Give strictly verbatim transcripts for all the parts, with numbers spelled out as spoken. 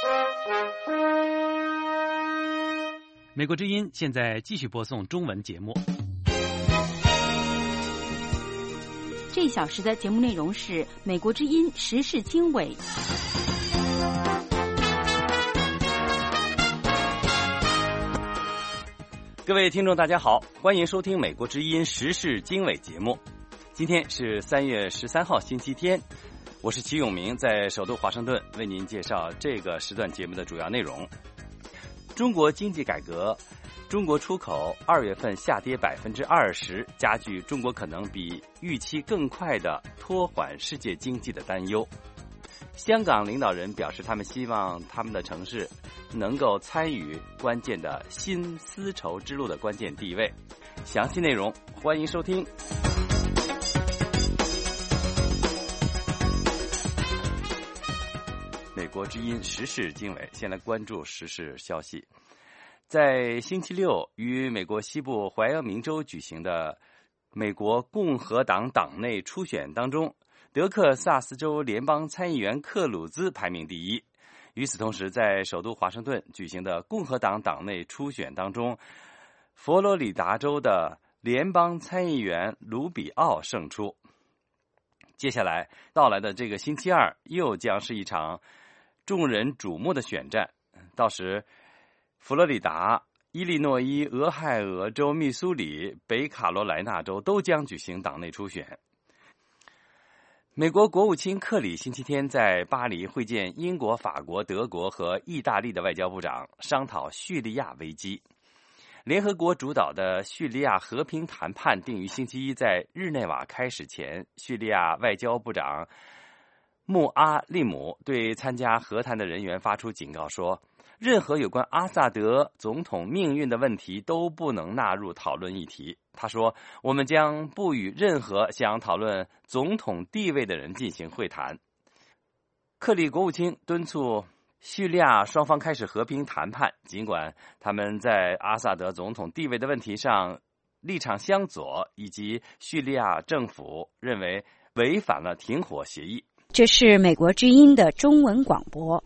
美国之音现在继续播送中文节目。 这一小时的节目内容是美国之音时事经纬。 各位听众大家好，欢迎收听美国之音时事经纬节目。今天是三月十三号星期天，我是齐永明，在首都华盛顿为您介绍这个时段节目的主要内容。中国经济改革，中国出口二月份下跌百分之二十，加剧中国可能比预期更快的拖缓世界经济的担忧。香港领导人表示，他们希望他们的城市能够参与关键的新丝绸之路的关键地位。详细内容欢迎收听。美国之音时事经纬，先来关注时事消息。在星期六于美国西部怀俄明州举行的美国共和党党内初选当中，德克萨斯州联邦参议员克鲁兹排名第一。与此同时，在首都华盛顿举行的共和党党内初选当中，佛罗里达州的联邦参议员卢比奥胜出。接下来到来的这个星期二又将是一场众人瞩目的选战，到时佛罗里达、伊利诺伊、俄亥俄州、密苏里、北卡罗来纳州都将举行党内初选。美国国务卿克里星期天在巴黎会见英国、法国、德国和意大利的外交部长，商讨叙利亚危机。联合国主导的叙利亚和平谈判定于星期一在日内瓦开始前，叙利亚外交部长穆阿利姆对参加和谈的人员发出警告说，任何有关阿萨德总统命运的问题都不能纳入讨论议题。他说，我们将不与任何想讨论总统地位的人进行会谈。克里国务卿敦促叙利亚双方开始和平谈判，尽管他们在阿萨德总统地位的问题上立场相左，以及叙利亚政府认为违反了停火协议。 这是美国之音的中文广播。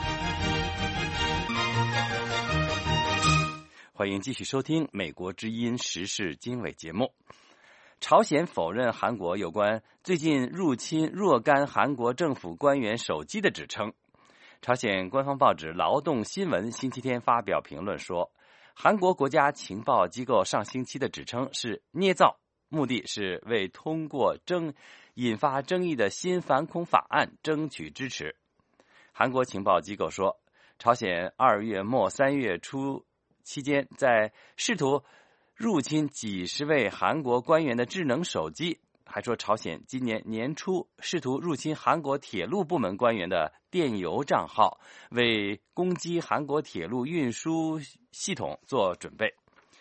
欢迎继续收听美国之音时事经纬节目。朝鲜否认韩国有关最近入侵若干韩国政府官员手机的指称。朝鲜官方报纸劳动新闻星期天发表评论说，韩国国家情报机构上星期的指称是捏造，目的是为通过争引发争议的新反恐法案争取支持。韩国情报机构说，朝鲜二月末三月初期间在试图入侵几十位韩国官员的智能手机，还说朝鲜今年年初试图入侵韩国铁路部门官员的电邮账号，为攻击韩国铁路运输系统做准备。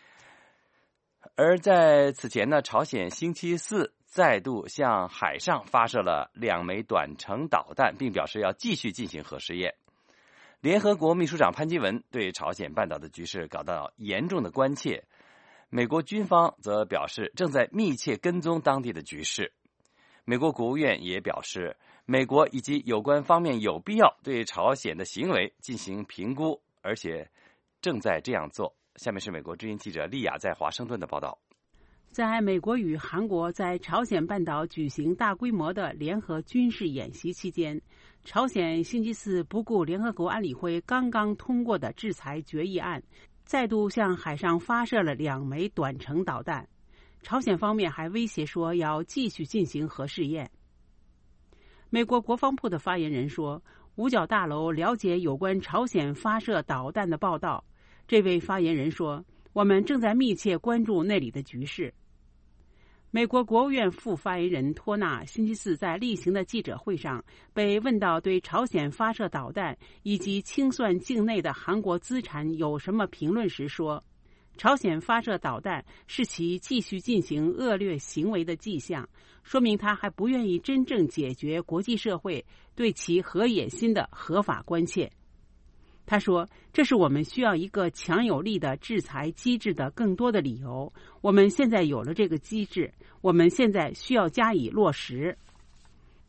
而在此前呢，朝鲜星期四再度向海上发射了两枚短程导弹，并表示要继续进行核试验。联合国秘书长潘基文对朝鲜半岛的局势感到严重的关切，美国军方则表示正在密切跟踪当地的局势。美国国务院也表示，美国以及有关方面有必要对朝鲜的行为进行评估，而且正在这样做。下面是美国之音记者丽亚在华盛顿的报道。 在美国与韩国在朝鲜半岛举行大规模的联合军事演习期间，朝鲜星期四不顾联合国安理会刚刚通过的制裁决议案，再度向海上发射了两枚短程导弹。朝鲜方面还威胁说要继续进行核试验。美国国防部的发言人说，五角大楼了解有关朝鲜发射导弹的报道。这位发言人说，我们正在密切关注那里的局势。美国国务院副发言人托纳星期四在例行的记者会上被问到对朝鲜发射导弹以及清算境内的韩国资产有什么评论时说，朝鲜发射导弹是其继续进行恶劣行为的迹象，说明他还不愿意真正解决国际社会对其核野心的合法关切。他说，这是我们需要一个强有力的制裁机制的更多的理由。我们现在有了这个机制，我们现在需要加以落实。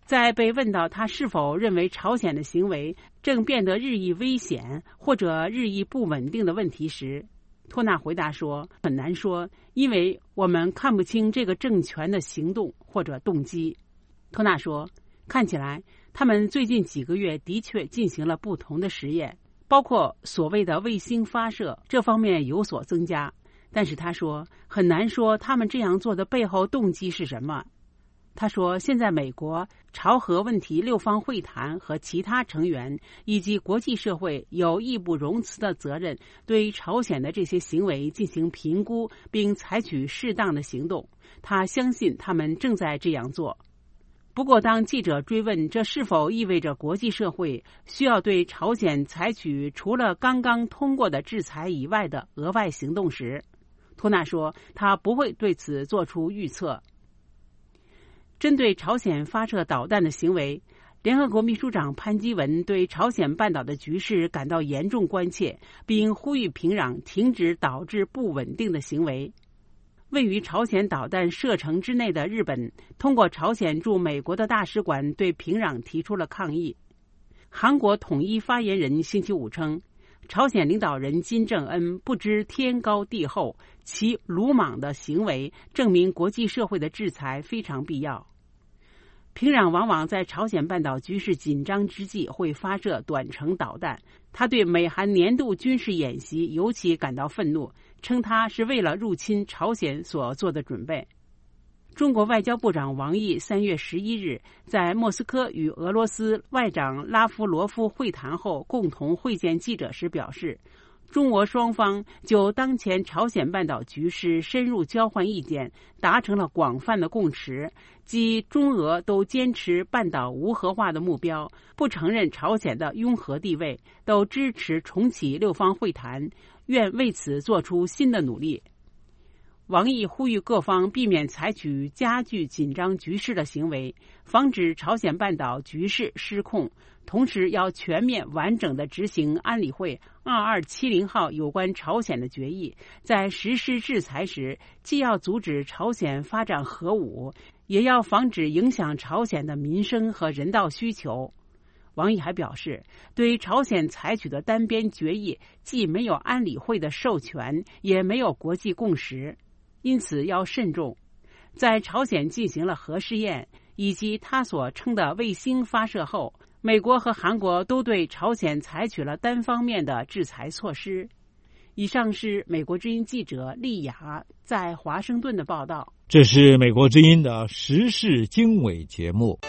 在被问到他是否认为朝鲜的行为正变得日益危险或者日益不稳定的问题时，托纳回答说，很难说，因为我们看不清这个政权的行动或者动机。托纳说，看起来他们最近几个月的确进行了不同的实验，包括所谓的卫星发射，这方面有所增加。但是他说，很难说他们这样做的背后动机是什么。他说，现在美国朝核问题六方会谈和其他成员以及国际社会有义不容辞的责任，对朝鲜的这些行为进行评估，并采取适当的行动。他相信他们正在这样做。不过，当记者追问这是否意味着国际社会需要对朝鲜采取除了刚刚通过的制裁以外的额外行动时，托纳说他不会对此做出预测。针对朝鲜发射导弹的行为，联合国秘书长潘基文对朝鲜半岛的局势感到严重关切，并呼吁平壤停止导致不稳定的行为。位于朝鲜导弹射程之内的日本通过朝鲜驻美国的大使馆对平壤提出了抗议。韩国统一发言人星期五称，朝鲜领导人金正恩不知天高地厚，其鲁莽的行为证明国际社会的制裁非常必要。平壤往往在朝鲜半岛局势紧张之际会发射短程导弹，他对美韩年度军事演习尤其感到愤怒，称它是为了入侵朝鲜所做的准备。中国外交部长王毅三月十一日在莫斯科与俄罗斯外长拉夫罗夫会谈后共同会见记者时表示，中俄双方就当前朝鲜半岛局势深入交换意见，达成了广泛的共识，即中俄都坚持半岛无核化的目标，不承认朝鲜的拥核地位，都支持重启六方会谈，愿为此做出新的努力。王毅呼吁各方避免采取加剧紧张局势的行为，防止朝鲜半岛局势失控，同时要全面完整地执行安理会二二七零号有关朝鲜的决议，在实施制裁时，既要阻止朝鲜发展核武，也要防止影响朝鲜的民生和人道需求。王毅还表示，对朝鲜采取的单边决议既没有安理会的授权，也没有国际共识，因此要慎重。在朝鲜进行了核试验以及他所称的卫星发射后，美国和韩国都对朝鲜采取了单方面的制裁措施。以上是美国之音记者丽雅在华盛顿的报道。 这是美国之音的时事经纬节目。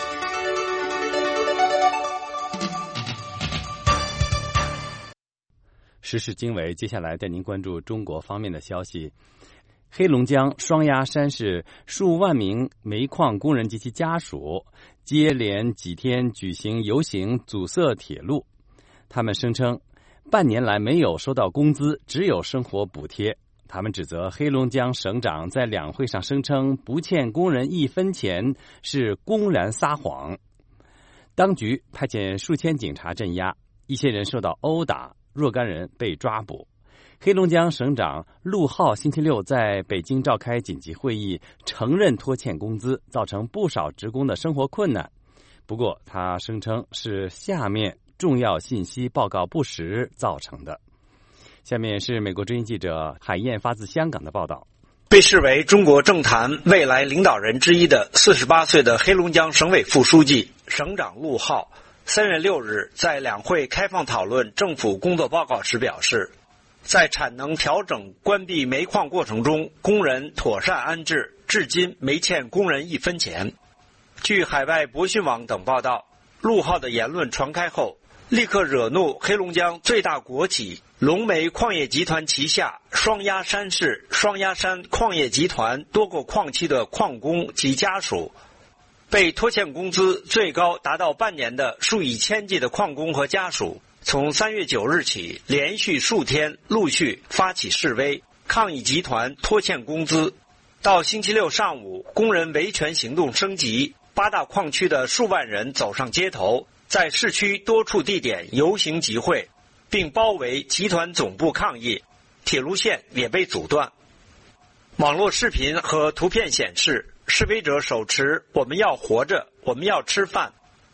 时事经纬，接下来带您关注中国方面的消息。黑龙江双鸭山市数万名煤矿工人及其家属接连几天举行游行，阻塞铁路。他们声称半年来没有收到工资，只有生活补贴。他们指责黑龙江省长在两会上声称不欠工人一分钱，是公然撒谎。当局派遣数千警察镇压，一些人受到殴打，若干人被抓捕。黑龙江省长陆浩星期六在北京召开紧急会议，承认拖欠工资，造成不少职工的生活困难。不过他声称是下面重要信息报告不实造成的。下面是美国之音记者海燕发自香港的报道。 被视为中国政坛未来领导人之一的四十八岁的黑龙江省委副书记、省长陆浩三月六日在两会开放讨论政府工作报告时表示，在产能调整关闭煤矿过程中，工人妥善安置，至今没欠工人一分钱。据海外博讯网等报道，陆浩的言论传开后，立刻惹怒黑龙江最大国企龙煤矿业集团旗下双鸭山市双鸭山矿业集团多个矿区的矿工及家属。被拖欠工资最高达到半年的数以千计的矿工和家属，从三月九日起连续数天陆续发起示威，抗议集团拖欠工资。到星期六上午，工人维权行动升级，八大矿区的数万人走上街头，在市区多处地点游行集会，并包围集团总部抗议，铁路线也被阻断。网络视频和图片显示，示威者手持"我们要活着，我们要吃饭，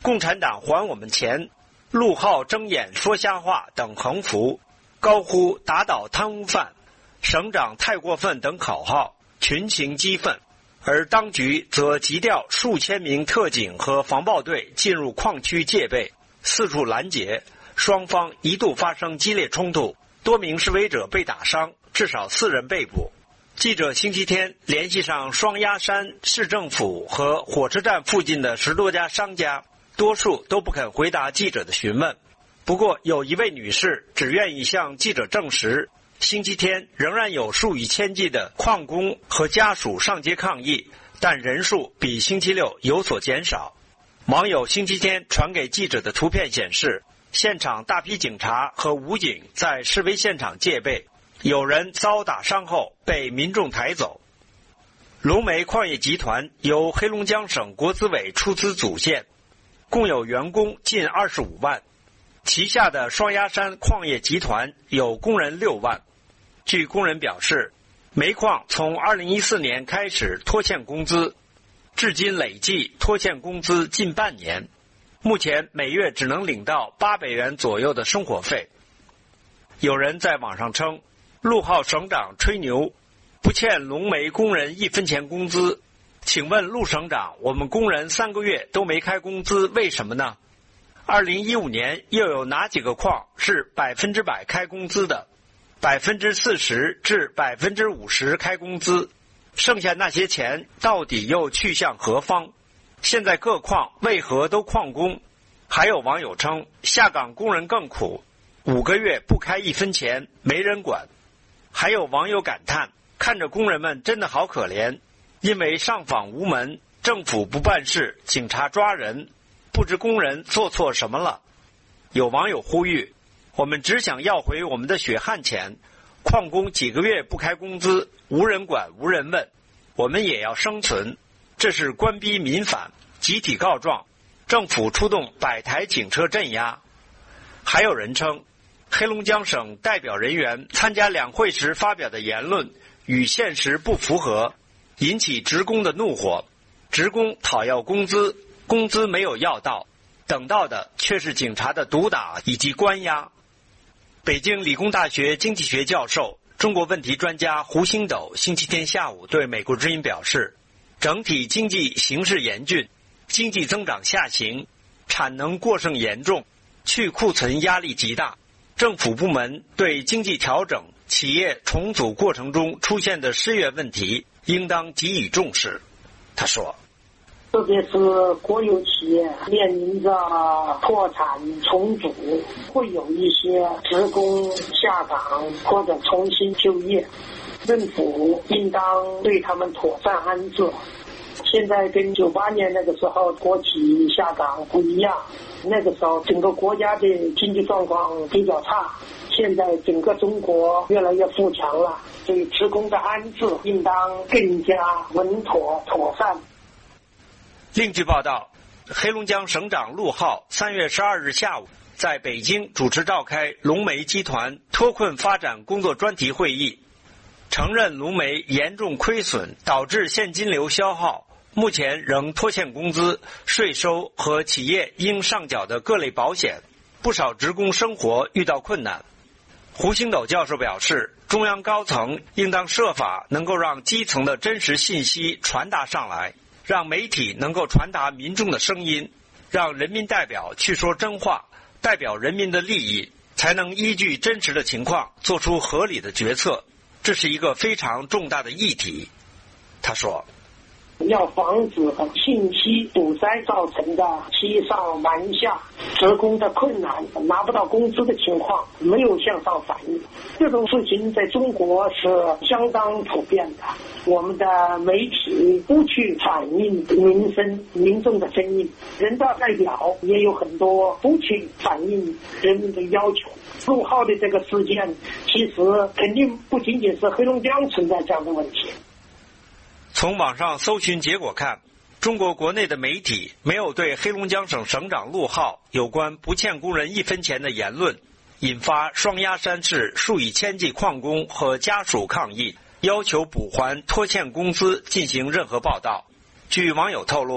共产党还我们钱，陆浩睁眼说瞎话等横幅，高呼打倒贪污犯，省长太过分等口号，群情激愤。而当局则急调数千名特警和防暴队进入矿区戒备，四处拦截，双方一度发生激烈冲突，多名示威者被打伤，至少四人被捕。记者星期天联系上双鸭山市政府和火车站附近的十多家商家，多数都不肯回答记者的询问。不过有一位女士只愿意向记者证实，星期天仍然有数以千计的矿工和家属上街抗议，但人数比星期六有所减少。网友星期天传给记者的图片显示，现场大批警察和武警在示威现场戒备，有人遭打伤后被民众抬走。龙煤矿业集团由黑龙江省国资委出资组建，共有员工近二十五万。旗下的双鸭山矿业集团有工人六万。据工人表示，煤矿从二零一四年开始拖欠工资，至今累计拖欠工资近半年，目前每月只能领到八百元左右的生活费。有人在网上称，陆浩省长吹牛，不欠龙煤工人一分钱工资。请问陆省长，我们工人三个月都没开工资，为什么呢？二零一五年又有哪几个矿是百分之百开工资的？百分之四十至百分之五十开工资，剩下那些钱到底又去向何方？现在各矿为何都旷工？还有网友称，下岗工人更苦，五个月不开一分钱，没人管。还有网友感叹，看着工人们真的好可怜，因为上访无门，政府不办事，警察抓人，不知工人做错什么了。有网友呼吁，我们只想要回我们的血汗钱，矿工几个月不开工资，无人管无人问，我们也要生存，这是官逼民反，集体告状，政府出动百台警车镇压。还有人称，黑龙江省代表人员参加两会时发表的言论与现实不符合，引起职工的怒火。职工讨要工资，工资没有要到，等到的却是警察的毒打以及关押。北京理工大学经济学教授、中国问题专家胡星斗星期天下午对美国之音表示，整体经济形势严峻，经济增长下行，产能过剩严重，去库存压力极大。政府部门对经济调整、企业重组过程中出现的失业问题应当给予重视。他说， 特别是国有企业面临着破产重组，会有一些职工下岗或者重新就业，政府应当对他们妥善安置。现在跟九八年那个时候国企下岗不一样，那个时候整个国家的经济状况比较差，现在整个中国越来越富强了，对职工的安置应当更加稳妥妥善。 另据报道，黑龙江省长陆浩三月十二日下午在北京主持召开龙煤集团脱困发展工作专题会议，承认龙煤严重亏损，导致现金流消耗，目前仍拖欠工资、税收和企业应上缴的各类保险，不少职工生活遇到困难。胡星斗教授表示，中央高层应当设法能够让基层的真实信息传达上来，让媒体能够传达民众的声音，让人民代表去说真话，代表人民的利益，才能依据真实的情况做出合理的决策。这是一个非常重大的议题。他说， 要防止信息堵塞造成的欺上瞒下、职工的困难、拿不到工资的情况没有向上反映，这种事情在中国是相当普遍的。我们的媒体不去反映民生、民众的声音，人大代表也有很多不去反映人民的要求。陆浩的这个事件，其实肯定不仅仅是黑龙江存在这样的问题。 从网上搜寻结果看，中国国内的媒体没有对黑龙江省省长陆浩有关不欠工人一分钱的言论，引发双鸭山市数以千计矿工和家属抗议，要求补还拖欠工资进行任何报道。据网友透露，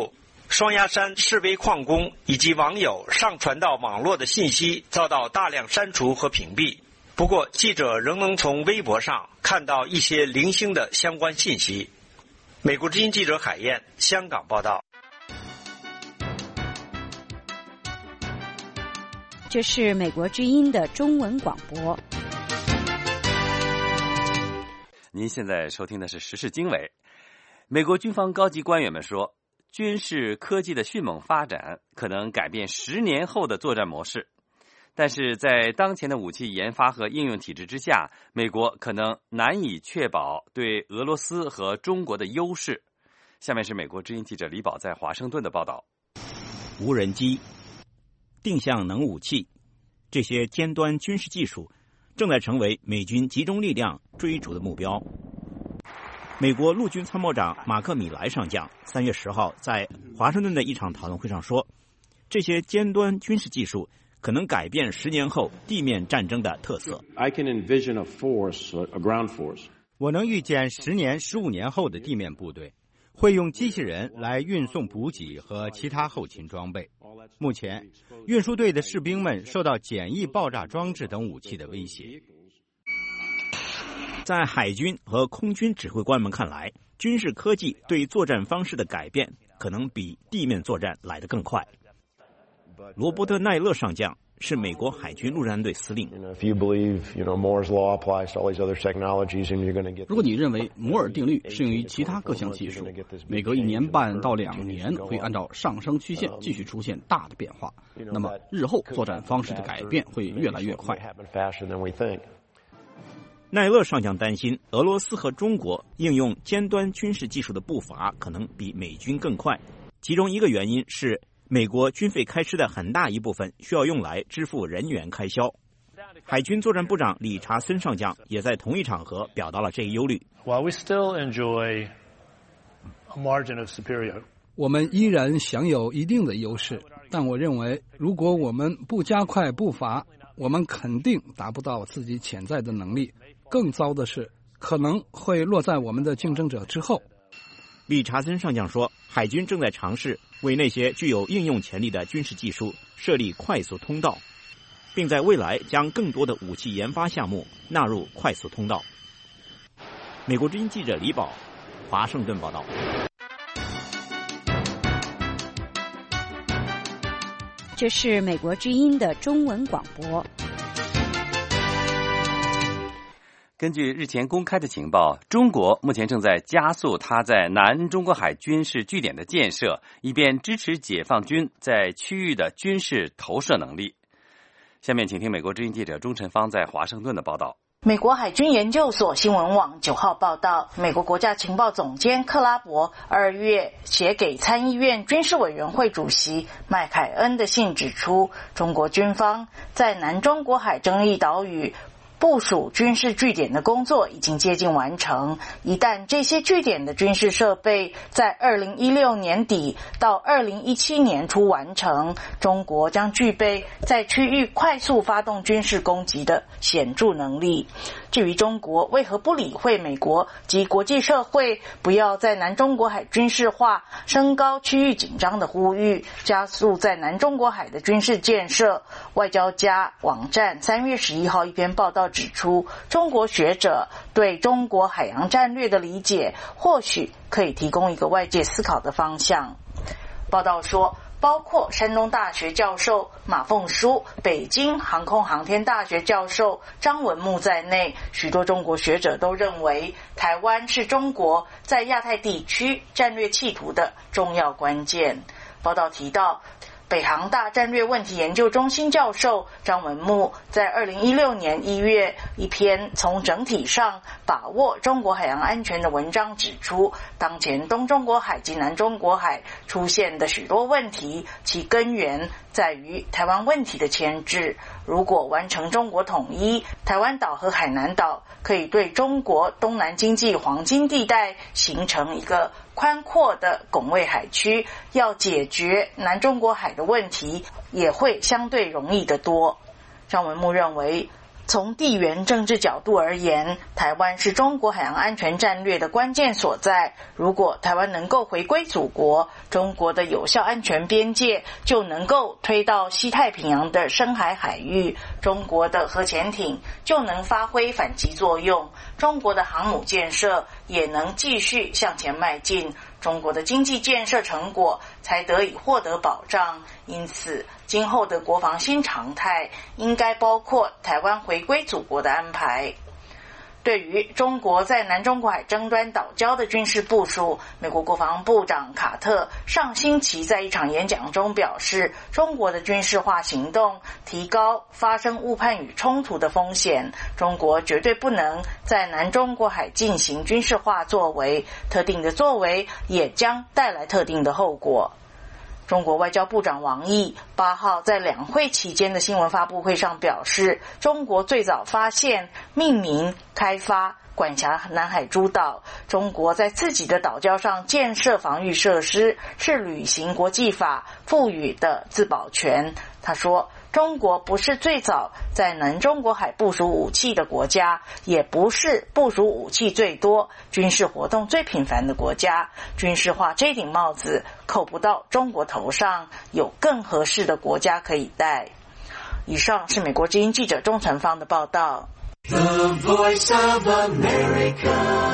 双鸭山示威矿工以及网友上传到网络的信息遭到大量删除和屏蔽。不过，记者仍能从微博上看到一些零星的相关信息。美国之音记者海燕，香港报道。 这是美国之音的中文广播。 您现在收听的是时事经纬。美国军方高级官员们说，军事科技的迅猛发展可能改变十年后的作战模式，但是在当前的武器研发和应用体制之下，美国可能难以确保对俄罗斯和中国的优势。下面是美国之音记者李宝在华盛顿的报道。 无人机、定向能武器，这些尖端军事技术正在成为美军集中力量追逐的目标。美国陆军参谋长马克·米莱上将三月十号在华盛顿的一场讨论会上说，这些尖端军事技术可能改变十年后地面战争的特色。 I can envision a force, a ground force. 我能预见十年、十五年后的地面部队会用机器人来运送补给和其他后勤装备。目前，运输队的士兵们受到简易爆炸装置等武器的威胁。 在海军和空军指挥官们看来，军事科技对作战方式的改变可能比地面作战来得更快。罗伯特·奈勒上将是美国海军陆战队司令。 如果你认为摩尔定律适用于其他各项技术，每隔一年半到两年会按照上升曲线继续出现大的变化，那么日后作战方式的改变会越来越快。 奈勒上将担心，俄罗斯和中国应用尖端军事技术的步伐可能比美军更快，其中一个原因是美国军费开支的很大一部分需要用来支付人员开销。海军作战部长理查森上将也在同一场合表达了这一忧虑。 While we still enjoy a margin of superiority, 我们依然享有一定的优势，但我认为，如果我们不加快步伐，我们肯定达不到自己潜在的能力。更糟的是，可能会落在我们的竞争者之后。 理查森上将说，海军正在尝试为那些具有应用潜力的军事技术设立快速通道，并在未来将更多的武器研发项目纳入快速通道。美国之音记者李宝，华盛顿报道。 这是美国之音的中文广播。 根据日前公开的情报，中国目前正在加速它在南中国海军事据点的建设，以便支持解放军在区域的军事投射能力。下面请听美国之音记者钟晨芳在华盛顿的报道。 美国海军研究所新闻网九号报道，美国国家情报总监克拉伯二月写给参议院军事委员会主席麦凯恩的信指出，中国军方在南中国海争议岛屿部署军事据点的工作已经接近完成，一旦这些据点的军事设备在二零一六年底到二零一七年初完成，中国将具备在区域快速发动军事攻击的显著能力。至于中国为何不理会美国及国际社会不要在南中国海军事化、升高区域紧张的呼吁，加速在南中国海的军事建设，外交家网站三月十一号一篇报道指出，中国学者对中国海洋战略的理解或许可以提供一个外界思考的方向。报道说，包括山东大学教授马凤书、北京航空航天大学教授张文木在内，许多中国学者都认为，台湾是中国在亚太地区战略企图的重要关键。报道提到，北航大战略问题研究中心教授张文木在二零一六年一月一篇从整体上把握中国海洋安全的文章指出，当前东中国海及南中国海出现的许多问题，其根源在于台湾问题的牵制。如果完成中国统一，台湾岛和海南岛可以对中国东南经济黄金地带形成一个宽阔的拱卫海区，要解决南中国海的问题也会相对容易得多。张文木认为， 从地缘政治角度而言，台湾是中国海洋安全战略的关键所在。如果台湾能够回归祖国，中国的有效安全边界就能够推到西太平洋的深海海域，中国的核潜艇就能发挥反击作用，中国的航母建设也能继续向前迈进，中国的经济建设成果才得以获得保障。因此，今后的国防新常态应该包括台湾回归祖国的安排。对于中国在南中国海争端岛礁的军事部署，美国国防部长卡特上星期在一场演讲中表示，中国的军事化行动提高发生误判与冲突的风险，中国绝对不能在南中国海进行军事化作为，特定的作为也将带来特定的后果。中国外交部长王毅八号在两会期间的新闻发布会上表示，中国最早发现、命名、开发、管辖南海诸岛，中国在自己的岛礁上建设防御设施，是履行国际法赋予的自保权。他说，中国不是最早在南中国海部署武器的国家，也不是部署武器最多、军事活动最频繁的国家。军事化这顶帽子扣不到中国头上，有更合适的国家可以戴。以上是美国之音记者钟成芳的报道。 The Voice of America。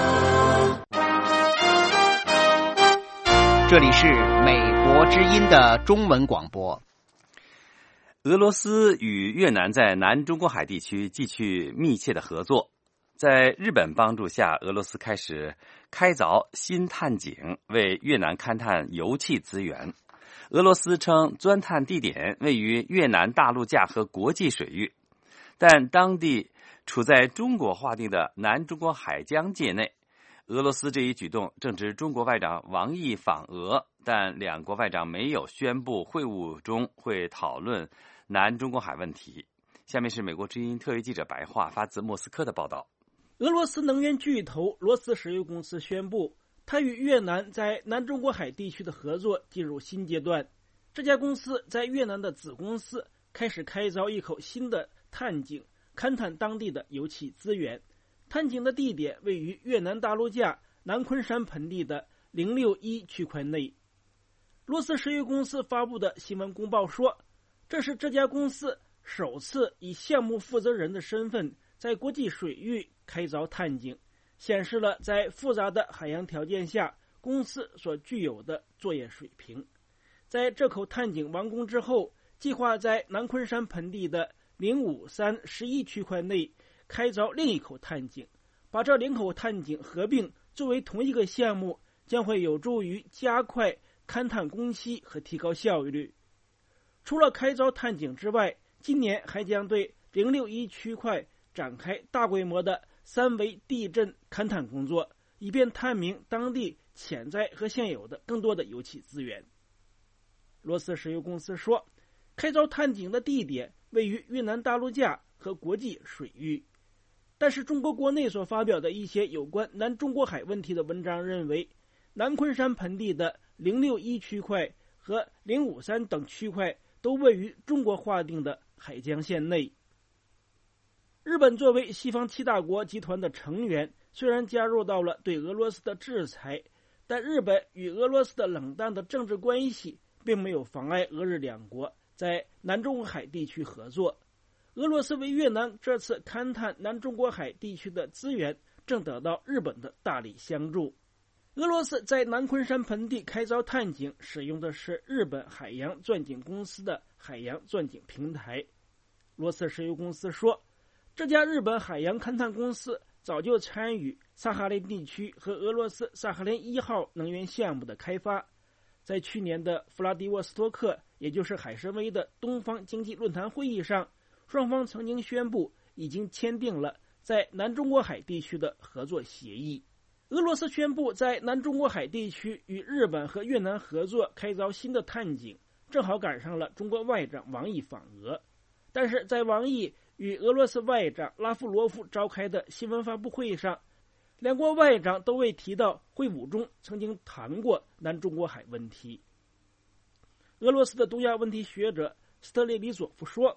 这里是美国之音的中文广播。 俄罗斯与越南在南中国海地区继续密切的合作。在日本帮助下，俄罗斯开始开凿新探井，为越南勘探油气资源。俄罗斯称钻探地点位于越南大陆架和国际水域，但当地处在中国划定的南中国海疆界内。俄罗斯这一举动正值中国外长王毅访俄，但两国外长没有宣布会晤中会讨论南中国海问题。下面是美国之音特约记者白桦发自莫斯科的报道。 俄罗斯能源巨头罗斯石油公司宣布，它与越南在南中国海地区的合作进入新阶段。这家公司在越南的子公司开始开凿一口新的探井，勘探当地的油气资源。探井的地点位于越南大陆架南昆山盆地的零六一区块内。罗斯石油公司发布的新闻公报说，这是这家公司首次以项目负责人的身份在国际水域开凿探井，显示了在复杂的海洋条件下公司所具有的作业水平。在这口探井完工之后，计划在南昆山盆地的零五三十一区块内开凿另一口探井，把这两口探井合并作为同一个项目，将会有助于加快勘探工期和提高效率。除了开凿探井之外，今年还将对零六一区块展开大规模的三维地震勘探工作，以便探明当地潜在和现有的更多的油气资源。罗斯石油公司说，开凿探井的地点位于越南大陆架和国际水域，但是中国国内所发表的一些有关南中国海问题的文章认为，南昆山盆地的零六一区块和零五三等区块都位于中国划定的海疆线内。日本作为西方七大国集团的成员，虽然加入到了对俄罗斯的制裁，但日本与俄罗斯的冷淡的政治关系并没有妨碍俄日两国在南中国海地区合作。俄罗斯为越南这次勘探南中国海地区的资源正得到日本的大力相助。俄罗斯在南昆山盆地开凿探井使用的是日本海洋钻井公司的海洋钻井平台。罗斯石油公司说，这家日本海洋勘探公司早就参与萨哈林地区和俄罗斯萨哈林一号能源项目的开发。在去年的弗拉迪沃斯托克，也就是海参崴的东方经济论坛会议上，双方曾经宣布已经签订了在南中国海地区的合作协议。俄罗斯宣布在南中国海地区与日本和越南合作开凿新的探井，正好赶上了中国外长王毅访俄。但是在王毅与俄罗斯外长拉夫罗夫召开的新闻发布会上，两国外长都未提到会晤中曾经谈过南中国海问题。俄罗斯的东亚问题学者斯特列里佐夫说，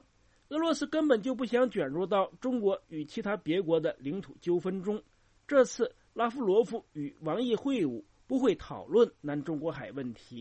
俄罗斯根本就不想卷入到中国与其他别国的领土纠纷中。这次拉夫罗夫与王毅会晤不会讨论南中国海问题。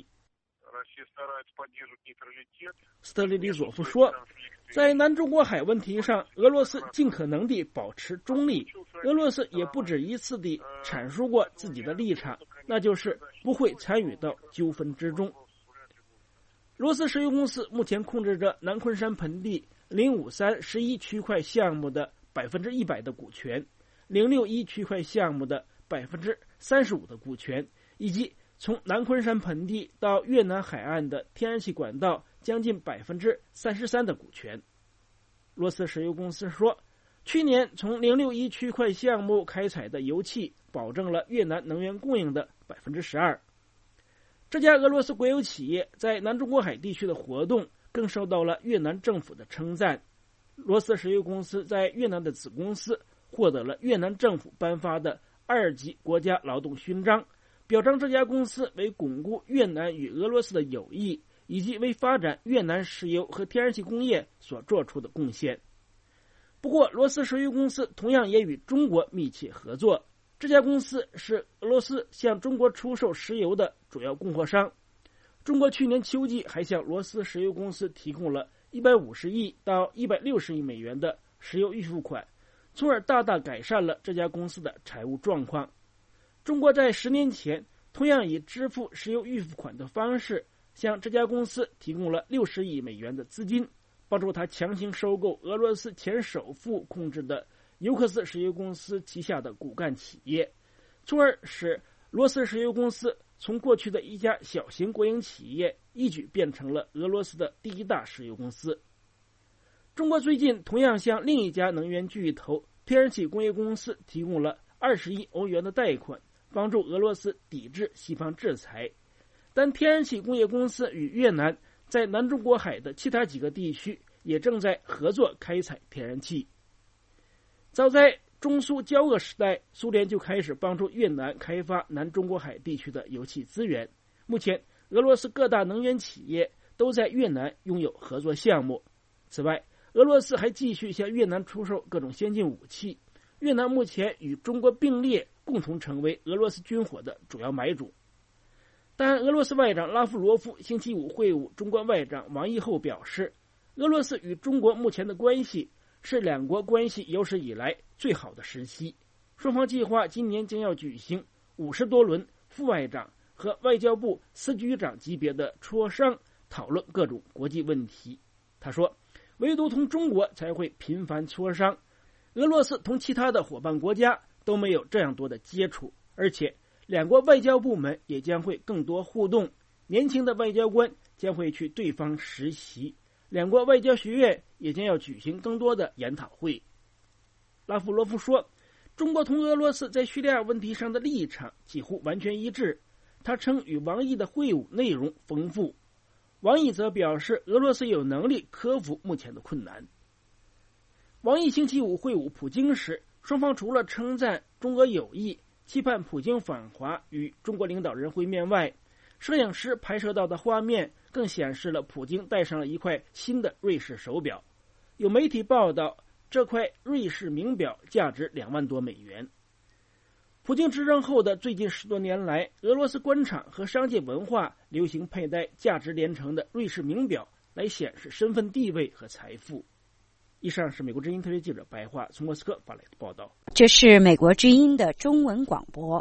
斯特列利佐夫说，在南中国海问题上，俄罗斯尽可能地保持中立。俄罗斯也不止一次地阐述过自己的立场，那就是不会参与到纠纷之中。罗斯石油公司目前控制着南昆山盆地零五三十一区块项目的百分之一百的股权，零六一区块项目的百分之三十五的股权，以及从南昆山盆地到越南海岸的天然气管道将近百分之三十三的股权。罗斯石油公司说，去年从零六一区块项目开采的油气保证了越南能源供应的百分之十二。这家俄罗斯国有企业在南中国海地区的活动更受到了越南政府的称赞。罗斯石油公司在越南的子公司获得了越南政府颁发的二级国家劳动勋章，表彰这家公司为巩固越南与俄罗斯的友谊，以及为发展越南石油和天然气工业所做出的贡献。不过，罗斯石油公司同样也与中国密切合作。这家公司是俄罗斯向中国出售石油的主要供货商。中国去年秋季还向罗斯石油公司提供了一百五十亿到一百六十亿美元的石油预付款，从而大大改善了这家公司的财务状况。中国在十年前同样以支付石油预付款的方式向这家公司提供了六十亿美元的资金，帮助他强行收购俄罗斯前首富控制的尤克斯石油公司旗下的骨干企业，从而使罗斯石油公司从过去的一家小型国营企业一举变成了俄罗斯的第一大石油公司。中国最近同样向另一家能源巨头天然气工业公司提供了二十亿欧元的贷款，帮助俄罗斯抵制西方制裁。但天然气工业公司与越南在南中国海的其他几个地区也正在合作开采天然气。早在中苏交恶时代，苏联就开始帮助越南开发南中国海地区的油气资源。目前，俄罗斯各大能源企业都在越南拥有合作项目。此外，俄罗斯还继续向越南出售各种先进武器。越南目前与中国并列，共同成为俄罗斯军火的主要买主。但俄罗斯外长拉夫罗夫星期五会晤中国外长王毅后表示，俄罗斯与中国目前的关系是两国关系有史以来最好的时期。双方计划今年将要举行五十多轮副外长和外交部司局长级别的磋商，讨论各种国际问题。他说，唯独同中国才会频繁磋商，俄罗斯同其他的伙伴国家都没有这样多的接触，而且两国外交部门也将会更多互动，年轻的外交官将会去对方实习，两国外交学院也将要举行更多的研讨会。拉夫罗夫说，中国同俄罗斯在叙利亚问题上的立场几乎完全一致。他称与王毅的会晤内容丰富。王毅则表示，俄罗斯有能力克服目前的困难。王毅星期五会晤普京时，双方除了称赞中俄友谊，期盼普京访华与中国领导人会面外，摄影师拍摄到的画面更显示了普京戴上了一块新的瑞士手表。有媒体报道，这块瑞士名表价值两万多美元。普京执政后的最近十多年来，俄罗斯官场和商界文化流行佩戴价值连城的瑞士名表来显示身份地位和财富。以上是美国之音特约记者白桦从莫斯科发来的报道。 这是美国之音的中文广播。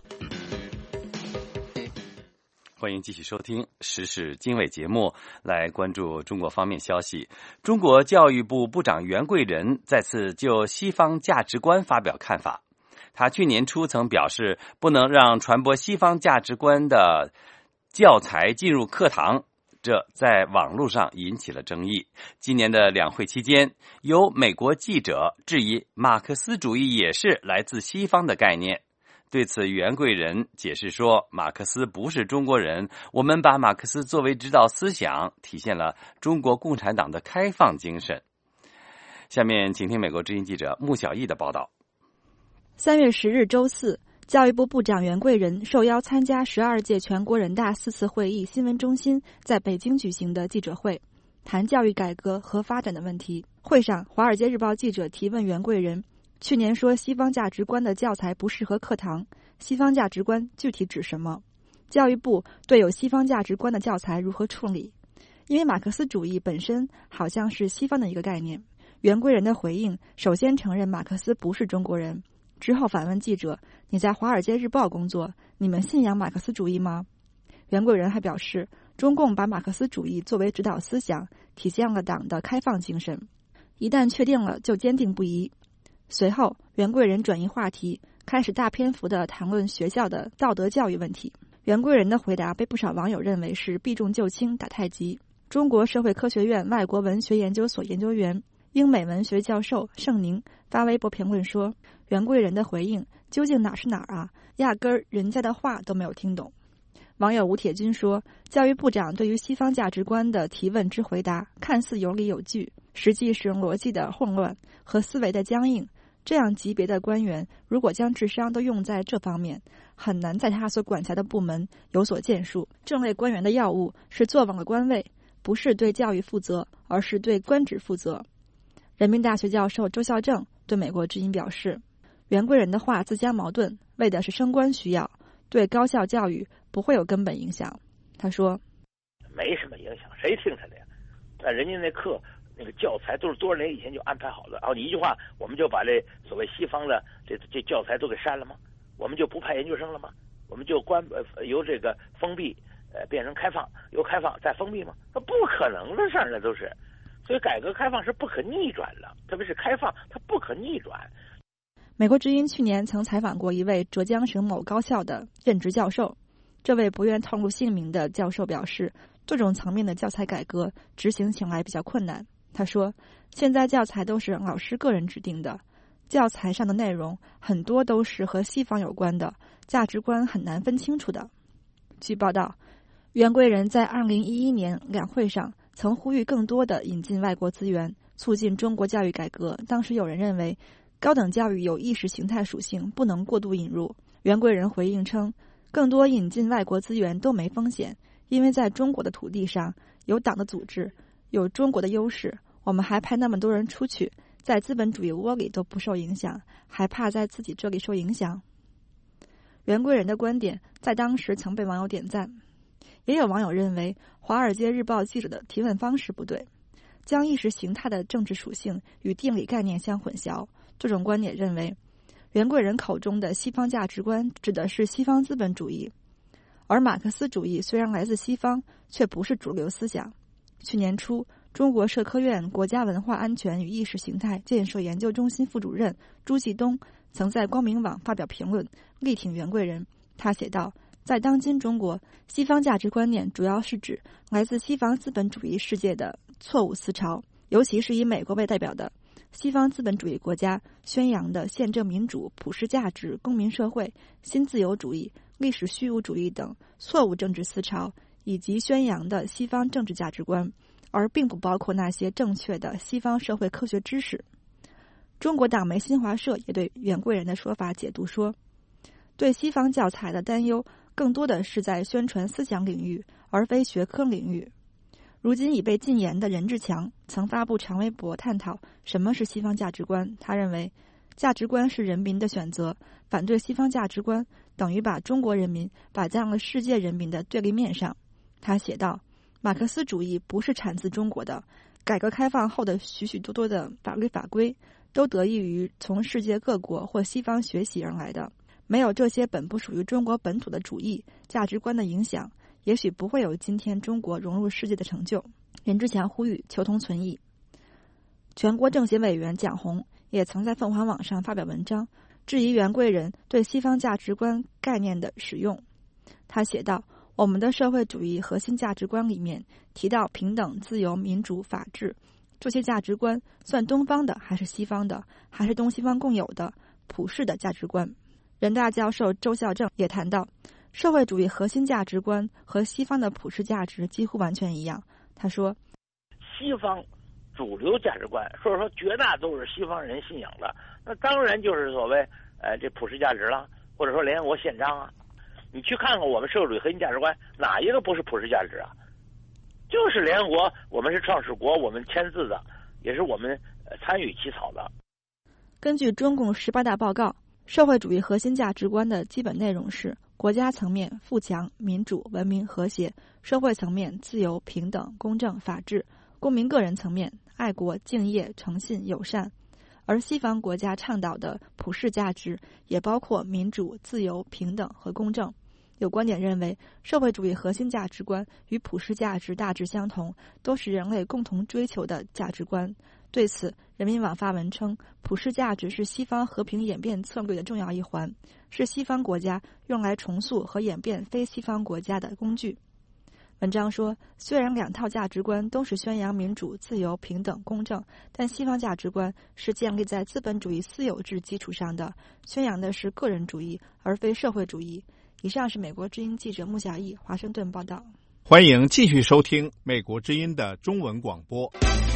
欢迎继续收听时事经纬节目，来关注中国方面消息。中国教育部部长袁贵仁再次就西方价值观发表看法。他去年初曾表示，不能让传播西方价值观的教材进入课堂，这在网络上引起了争议。今年的两会期间，有美国记者质疑马克思主义也是来自西方的概念。对此，袁贵仁解释说，马克思不是中国人，我们把马克思作为指导思想，体现了中国共产党的开放精神。下面请听美国之音记者穆小艺的报道。 三月十日周四，教育部部长袁贵仁受邀参加十二届全国人大四次会议新闻中心在北京举行的记者会，谈教育改革和发展的问题。 会上，《华尔街日报》记者提问袁贵仁，去年说西方价值观的教材不适合课堂，西方价值观具体指什么？教育部对有西方价值观的教材如何处理？因为马克思主义本身好像是西方的一个概念。袁贵仁的回应首先承认马克思不是中国人，之后反问记者：“你在《华尔街日报》工作，你们信仰马克思主义吗？”袁贵仁还表示，中共把马克思主义作为指导思想，体现了党的开放精神。一旦确定了，就坚定不移。随后，袁贵仁转移话题，开始大篇幅地谈论学校的道德教育问题。袁贵仁的回答被不少网友认为是避重就轻、打太极。中国社会科学院外国文学研究所研究员、英美文学教授盛宁发微博评论说：“袁贵仁的回应究竟哪是哪儿啊？压根儿人家的话都没有听懂。”网友吴铁军说：“教育部长对于西方价值观的提问之回答，看似有理有据，实际使用逻辑的混乱和思维的僵硬。这样级别的官员，如果将智商都用在这方面，很难在他所管辖的部门有所建树。这类官员的要务是坐稳了官位，不是对教育负责，而是对官职负责。”人民大学教授周孝正对美国之音表示：“袁贵仁的话自相矛盾，为的是升官需要，对高校教育不会有根本影响。”他说：“ 没什么影响，谁听他的呀？那人家那课那个教材都是多少年以前就安排好了，然后你一句话，我们就把这所谓西方的这这教材都给删了吗？我们就不派研究生了吗？我们就关呃由这个封闭呃变成开放，由开放再封闭吗？那不可能的事儿，那都是。所以改革开放是不可逆转的，特别是开放，它不可逆转。” 美国之音去年曾采访过一位浙江省某高校的任职教授，这位不愿透露姓名的教授表示，这种层面的教材改革执行起来比较困难。他说，现在教材都是老师个人制定的，教材上的内容很多都是和西方有关的，价值观很难分清楚的。据报道，袁贵仁在二零一一年两会上曾呼吁更多的引进外国资源，促进中国教育改革。当时有人认为高等教育有意识形态属性，不能过度引入。袁贵仁回应称，更多引进外国资源都没风险，因为在中国的土地上有党的组织，有中国的优势，我们还派那么多人出去，在资本主义窝里都不受影响，还怕在自己这里受影响？袁贵仁的观点在当时曾被网友点赞，也有网友认为《华尔街日报》记者的提问方式不对，将意识形态的政治属性与定理概念相混淆。这种观点认为，袁贵仁口中的西方价值观指的是西方资本主义，而马克思主义虽然来自西方，却不是主流思想。去年初，中国社科院国家文化安全与意识形态建设研究中心副主任朱继东曾在光明网发表评论，力挺袁贵仁。他写道，在当今中国，西方价值观念主要是指来自西方资本主义世界的错误思潮，尤其是以美国为代表的西方资本主义国家宣扬的宪政民主、普世价值、公民社会、新自由主义、历史虚无主义等错误政治思潮，以及宣扬的西方政治价值观，而并不包括那些正确的西方社会科学知识。中国党媒新华社也对袁贵仁的说法解读说，对西方教材的担忧更多的是在宣传思想领域，而非学科领域。如今已被禁言的任志强曾发布长微博探讨什么是西方价值观。他认为，价值观是人民的选择，反对西方价值观等于把中国人民摆在了世界人民的对立面上。他写道，马克思主义不是产自中国的，改革开放后的许许多多的法律法规都得益于从世界各国或西方学习而来的，没有这些本不属于中国本土的主义价值观的影响，也许不会有今天中国融入世界的成就。任志强呼吁求同存异。全国政协委员蒋红也曾在凤凰网上发表文章，质疑袁贵仁对西方价值观概念的使用。他写道，我们的社会主义核心价值观里面提到平等、自由、民主、法治，这些价值观算东方的还是西方的，还是东西方共有的普世的价值观？人大教授周孝正也谈到，社会主义核心价值观和西方的普世价值几乎完全一样。他说， 西方主流价值观，说说绝大多数西方人信仰的，那当然就是所谓呃这普世价值了，或者说联合国宪章啊。你去看看我们社会主义核心价值观，哪一个不是普世价值啊？就是联合国，我们是创始国，我们签字的，也是我们呃参与起草的。 根据中共十八大报告，社会主义核心价值观的基本内容是：国家层面富强、民主、文明、和谐；社会层面自由、平等、公正、法治；公民个人层面爱国、敬业、诚信、友善。而西方国家倡导的普世价值也包括民主、自由、平等和公正。有观点认为，社会主义核心价值观与普世价值大致相同，都是人类共同追求的价值观。对此，人民网发文称，普世价值是西方和平演变策略的重要一环，是西方国家用来重塑和演变非西方国家的工具。文章说，虽然两套价值观都是宣扬民主、自由、平等、公正，但西方价值观是建立在资本主义私有制基础上的，宣扬的是个人主义而非社会主义。以上是美国之音记者穆小艺华盛顿报道。 欢迎继续收听美国之音的中文广播。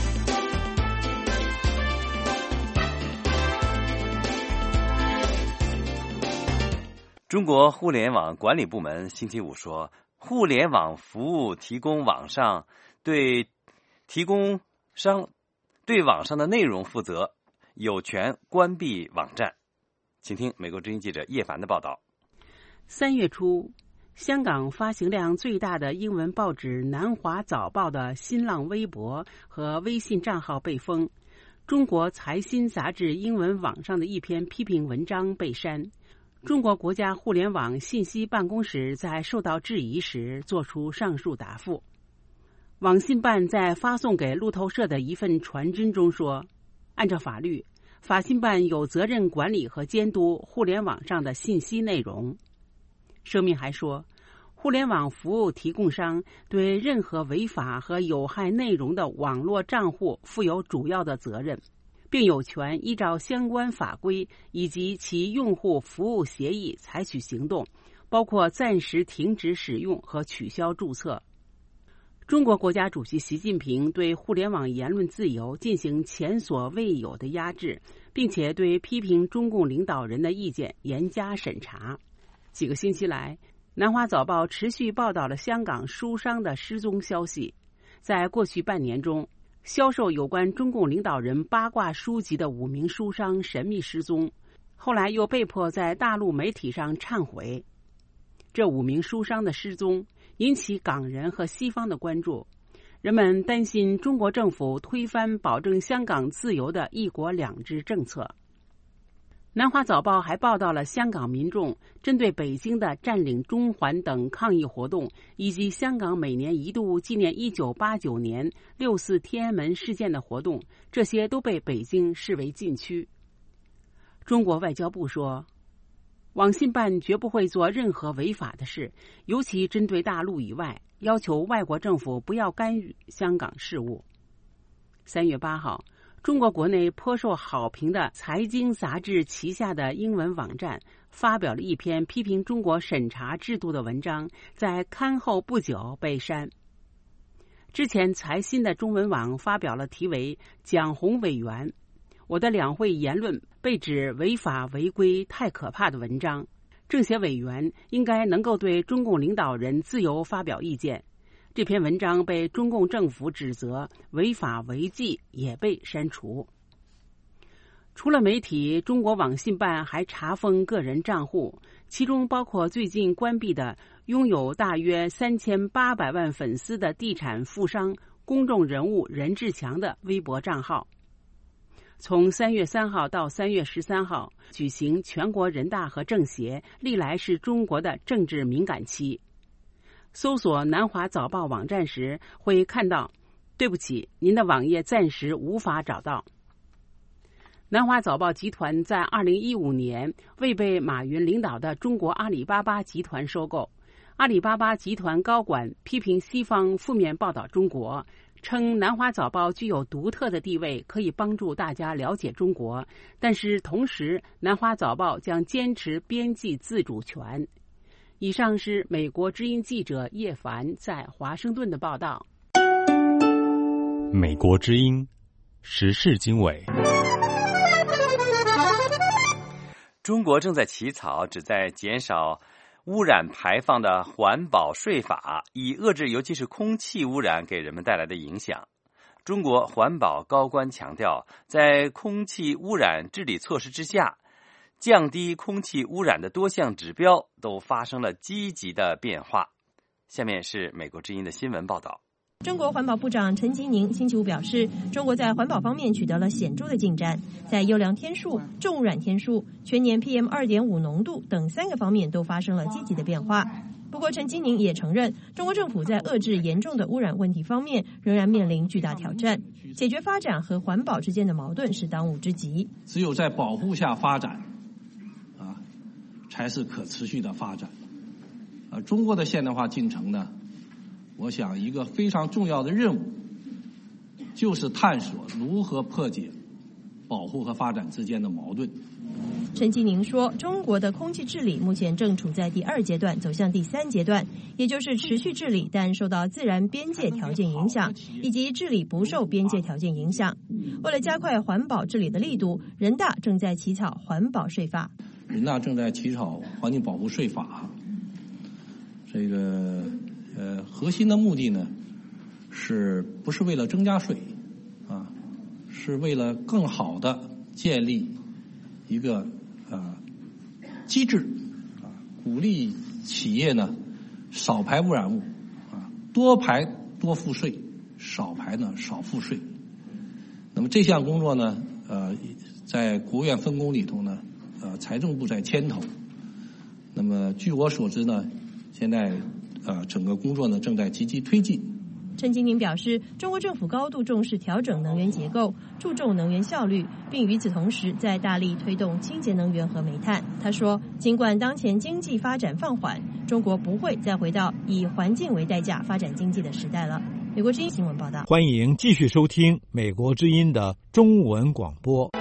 中国互联网管理部门星期五说，互联网服务提供网上对提供商对网上的内容负责，有权关闭网站。请听美国之音记者叶凡的报道。 三月初，香港发行量最大的英文报纸《南华早报》的新浪微博和微信账号被封，中国财新杂志英文网上的一篇批评文章被删。中国国家互联网信息办公室在受到质疑时作出上述答复。网信办在发送给路透社的一份传真中说，按照法律，法信办有责任管理和监督互联网上的信息内容。声明还说，互联网服务提供商对任何违法和有害内容的网络账户负有主要的责任，并有权依照相关法规以及其用户服务协议采取行动，包括暂时停止使用和取消注册。中国国家主席习近平对互联网言论自由进行前所未有的压制，并且对批评中共领导人的意见严加审查。几个星期来，南华早报持续报道了香港书商的失踪消息。在过去半年中，销售有关中共领导人八卦书籍的五名书商神秘失踪，后来又被迫在大陆媒体上忏悔。这五名书商的失踪引起港人和西方的关注，人们担心中国政府推翻保证香港自由的一国两制政策。南华早报还报道了香港民众针对北京的占领中环等抗议活动，以及香港每年一度纪念一九八九年六四天安门事件的活动，这些都被北京视为禁区。中国外交部说，网信办绝不会做任何违法的事，尤其针对大陆以外，要求外国政府不要干预香港事务。三月八号，中国国内颇受好评的财经杂志旗下的英文网站发表了一篇批评中国审查制度的文章，在刊后不久被删。之前财新的中文网发表了题为《蒋红委员，我的两会言论被指违法违规太可怕》的文章，政协委员应该能够对中共领导人自由发表意见。这篇文章被中共政府指责违法违纪，也被删除。除了媒体，中国网信办还查封个人账户，其中包括最近关闭的拥有大约三千八百万粉丝的地产富商、公众人物任志强的微博账号。从三月三号到三月十三号举行全国人大和政协，历来是中国的政治敏感期。搜索南华早报网站时会看到，对不起，您的网页暂时无法找到。南华早报集团在二零一五年未被马云领导的中国阿里巴巴集团收购。阿里巴巴集团高管批评西方负面报道中国，称南华早报具有独特的地位，可以帮助大家了解中国，但是同时南华早报将坚持编辑自主权。以上是美国之音记者叶凡在华盛顿的报道。 美国之音时事经纬。 中国正在起草旨在减少污染排放的环保税法，以遏制尤其是空气污染给人们带来的影响。 中国环保高官强调，在空气污染治理措施之下，降低空气污染的多项指标都发生了积极的变化。下面是美国之音的新闻报道。 中国环保部长陈吉宁星期五表示，中国在环保方面取得了显著的进展，在优良天数、重污染天数、全年 P M 二点五 浓度等三个方面都发生了积极的变化。不过陈吉宁也承认，中国政府在遏制严重的污染问题方面仍然面临巨大挑战，解决发展和环保之间的矛盾是当务之急。 只有在保护下发展啊，才是可持续的发展。呃，中国的现代化进程呢，我想一个非常重要的任务就是探索如何破解保护和发展之间的矛盾。 陈吉宁说，中国的空气治理目前正处在第二阶段，走向第三阶段，也就是持续治理但受到自然边界条件影响，以及治理不受边界条件影响。为了加快环保治理的力度，人大正在起草环保税法。 人大正在起草环境保护税法，这个呃核心的目的呢，是不是为了增加税啊？是为了更好的建立一个呃机制啊，鼓励企业呢少排污染物啊，多排多付税，少排呢少付税。那么这项工作呢，呃，在国务院分工里头呢，呃，财政部在牵头。那么据我所知呢，现在呃整个工作呢正在积极推进。 陈吉宁表示，中国政府高度重视调整能源结构，注重能源效率，并与此同时在大力推动清洁能源和煤炭。他说，尽管当前经济发展放缓，中国不会再回到以环境为代价发展经济的时代了。美国之音新闻报道。 欢迎继续收听美国之音的中文广播。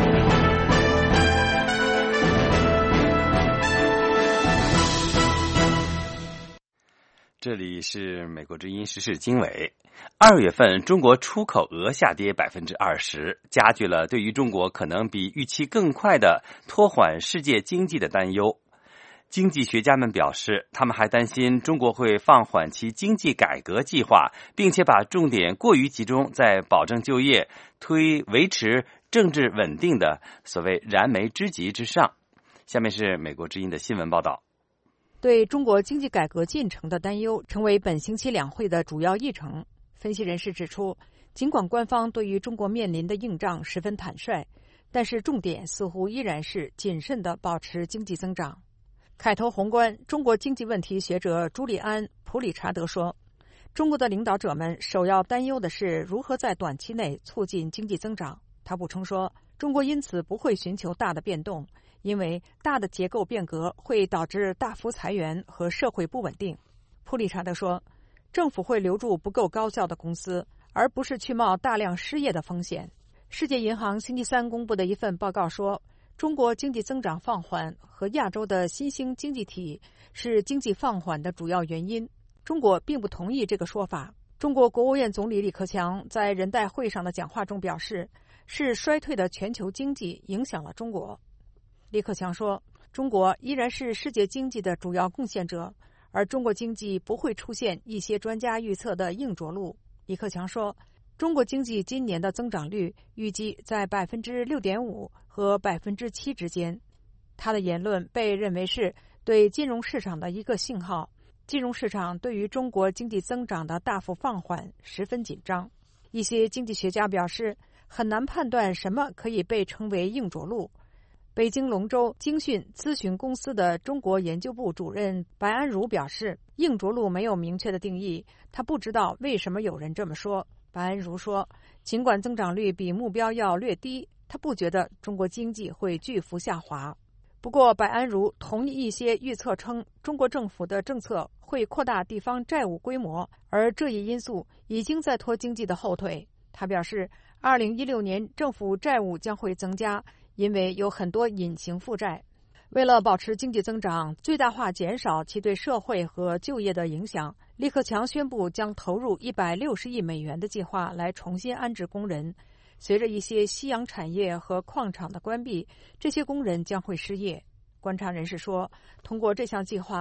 这里是美国之音时事经纬。二月份，中国出口额下跌百分之二十，加剧了对于中国可能比预期更快的拖缓世界经济的担忧。经济学家们表示，他们还担心中国会放缓其经济改革计划，并且把重点过于集中在保证就业、推维持政治稳定的所谓燃眉之急之上。下面是美国之音的新闻报道。 对中国经济改革进程的担忧成为本星期两会的主要议程。分析人士指出，尽管官方对于中国面临的硬仗十分坦率，但是重点似乎依然是谨慎地保持经济增长。凯投宏观中国经济问题学者朱利安·普里查德说，中国的领导者们首要担忧的是如何在短期内促进经济增长。他补充说，中国因此不会寻求大的变动，因为大的结构变革会导致大幅裁员和社会不稳定。普里查德说，政府会留住不够高效的公司，而不是去冒大量失业的风险。世界银行星期三公布的一份报告说，中国经济增长放缓和亚洲的新兴经济体是经济放缓的主要原因。中国并不同意这个说法。中国国务院总理李克强在人代会上的讲话中表示，是衰退的全球经济影响了中国。李克强说，中国依然是世界经济的主要贡献者，而中国经济不会出现一些专家预测的硬着陆。李克强说，中国经济今年的增长率预计在 百分之六点五 和 百分之七 之间。他的言论被认为是对金融市场的一个信号，金融市场对于中国经济增长的大幅放缓十分紧张。一些经济学家表示，很难判断什么可以被称为硬着陆。北京龙州京讯咨询公司的中国研究部主任白安如表示，硬着陆没有明确的定义，他不知道为什么有人这么说。白安如说，尽管增长率比目标要略低，他不觉得中国经济会巨幅下滑。不过白安如同意一些预测称，中国政府的政策会扩大地方债务规模，而这一因素已经在拖经济的后腿。他表示，二零一六年政府债务将会增加，因为有很多隐形负债。为了保持经济增长，最大化减少其对社会和就业的影响，李克强宣布将投入一百六十亿美元的计划来重新安置工人。随着一些夕阳产业和矿场的关闭，这些工人将会失业。观察人士说，通过这项计划，